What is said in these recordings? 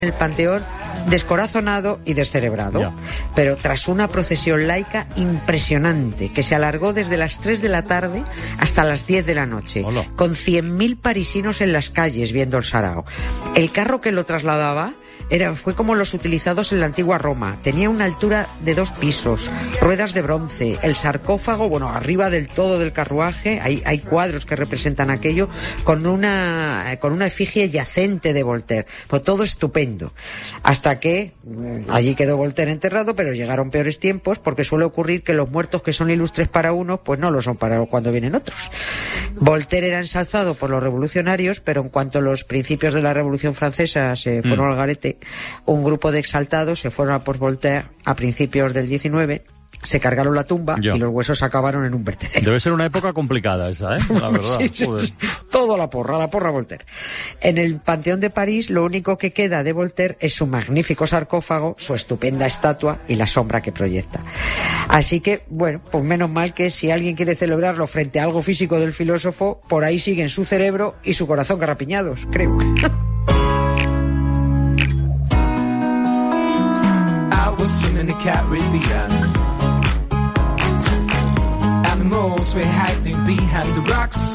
el Panteón descorazonado y descerebrado, pero tras una procesión laica impresionante que se alargó desde las 3 de la tarde hasta las 10 de la noche, con 100.000 parisinos en las calles viendo el sarao. El carro que lo trasladaba fue como los utilizados en la antigua Roma. Tenía una altura de 2 pisos, ruedas de bronce, el sarcófago, arriba del todo del carruaje, hay cuadros que representan aquello, con una efigie yacente de Voltaire. Pues todo estupendo. Hasta que allí quedó Voltaire enterrado, pero llegaron peores tiempos, porque suele ocurrir que los muertos que son ilustres para unos, pues no lo son para cuando vienen otros. Voltaire era ensalzado por los revolucionarios, pero en cuanto los principios de la Revolución Francesa se fueron al garete, un grupo de exaltados se fueron a por Voltaire a principios del 19, se cargaron la tumba y los huesos acabaron en un vertedero. Debe ser una época complicada esa, la verdad. Sí. Todo a la porra Voltaire. En el Panteón de París lo único que queda de Voltaire es su magnífico sarcófago, su estupenda estatua y la sombra que proyecta. Así que, pues menos mal que si alguien quiere celebrarlo frente a algo físico del filósofo, por ahí siguen su cerebro y su corazón garrapiñados, creo. I was swimming the Caribbean. Animals were hiding behind the rocks.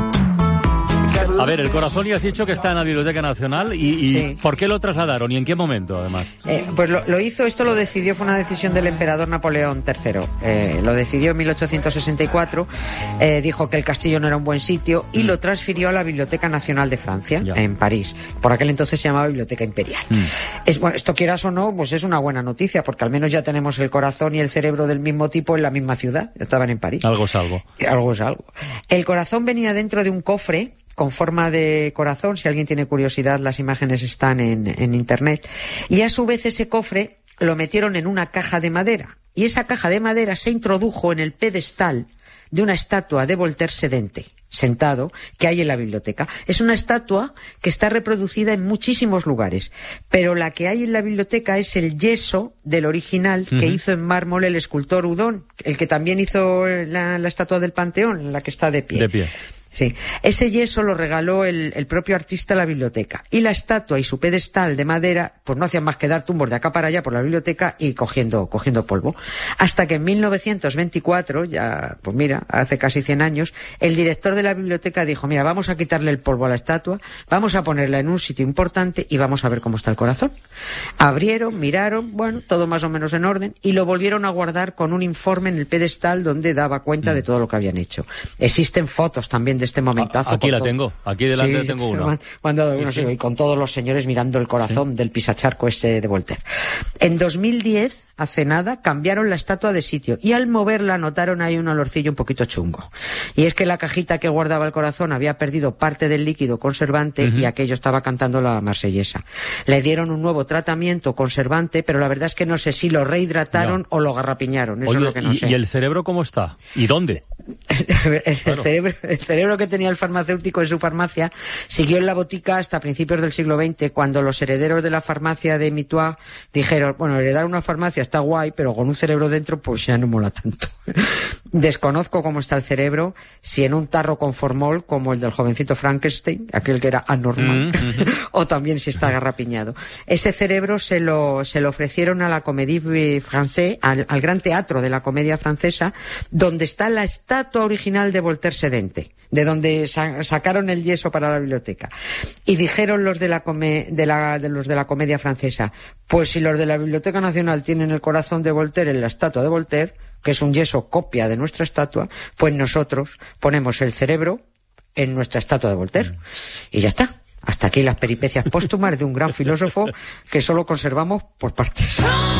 A ver, el corazón ya has dicho que está en la Biblioteca Nacional y sí. ¿Por qué lo trasladaron y en qué momento, además? Pues lo hizo, esto lo decidió, fue una decisión del emperador Napoleón III. Lo decidió en 1864, dijo que el castillo no era un buen sitio y lo transfirió a la Biblioteca Nacional de Francia, en París. Por aquel entonces se llamaba Biblioteca Imperial. Esto quieras o no, pues es una buena noticia, porque al menos ya tenemos el corazón y el cerebro del mismo tipo en la misma ciudad. Estaban en París. Algo es algo. Algo es algo. El corazón venía dentro de un cofre con forma de corazón. Si alguien tiene curiosidad, las imágenes están en internet. Y a su vez ese cofre lo metieron en una caja de madera. Y esa caja de madera se introdujo en el pedestal de una estatua de Voltaire sedente, sentado, que hay en la biblioteca. Es una estatua que está reproducida en muchísimos lugares, pero la que hay en la biblioteca es el yeso del original que hizo en mármol el escultor Houdon, el que también hizo la estatua del Panteón, en la que está de pie. De pie. Sí, ese yeso lo regaló el propio artista a la biblioteca. Y la estatua y su pedestal de madera, pues no hacían más que dar tumbos de acá para allá por la biblioteca y cogiendo polvo. Hasta que en 1924, ya, pues mira, hace casi 100 años, el director de la biblioteca dijo, mira, vamos a quitarle el polvo a la estatua, vamos a ponerla en un sitio importante y vamos a ver cómo está el corazón. Abrieron, miraron, todo más o menos en orden, y lo volvieron a guardar con un informe en el pedestal donde daba cuenta de todo lo que habían hecho. Existen fotos también de este momentazo. Aquí la tengo, aquí delante tengo una. Y con todos los señores mirando el corazón del pisacharco ese de Voltaire. En 2010, hace nada, cambiaron la estatua de sitio y al moverla notaron ahí un olorcillo un poquito chungo. Y es que la cajita que guardaba el corazón había perdido parte del líquido conservante y aquello estaba cantando la marsellesa. Le dieron un nuevo tratamiento conservante, pero la verdad es que no sé si lo rehidrataron o lo garrapiñaron. Eso es lo que no sé. ¿Y el cerebro cómo está? ¿Y dónde? El cerebro que tenía el farmacéutico en su farmacia siguió en la botica hasta principios del siglo XX, cuando los herederos de la farmacia de Mitois dijeron, heredar una farmacia está guay, pero con un cerebro dentro pues ya no mola tanto. Desconozco cómo está el cerebro, si en un tarro con formol como el del jovencito Frankenstein, aquel que era anormal, o también si está agarrapiñado. Ese cerebro se lo ofrecieron a la Comédie Française, al Gran Teatro de la Comedia Francesa, donde está la estatua original de Voltaire sedente, de donde sacaron el yeso para la biblioteca. Y dijeron los de la Comedia Francesa, pues si los de la Biblioteca Nacional tienen el corazón de Voltaire en la estatua de Voltaire, que es un yeso copia de nuestra estatua, pues nosotros ponemos el cerebro en nuestra estatua de Voltaire. Y ya está. Hasta aquí las peripecias póstumas de un gran filósofo que solo conservamos por partes.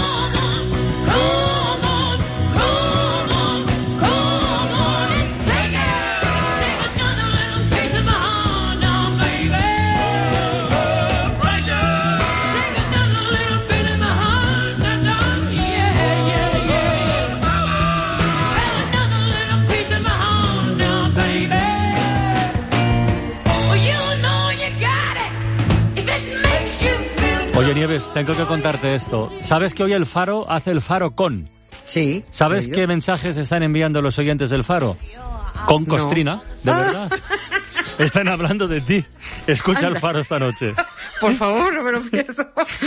Oye, Nieves, tengo que contarte esto. ¿Sabes que hoy el Faro hace el Faro con? Sí. ¿Sabes qué mensajes están enviando los oyentes del Faro? Con costrina, de verdad. Están hablando de ti. Escucha el Faro esta noche. Por favor, no me lo pierdo.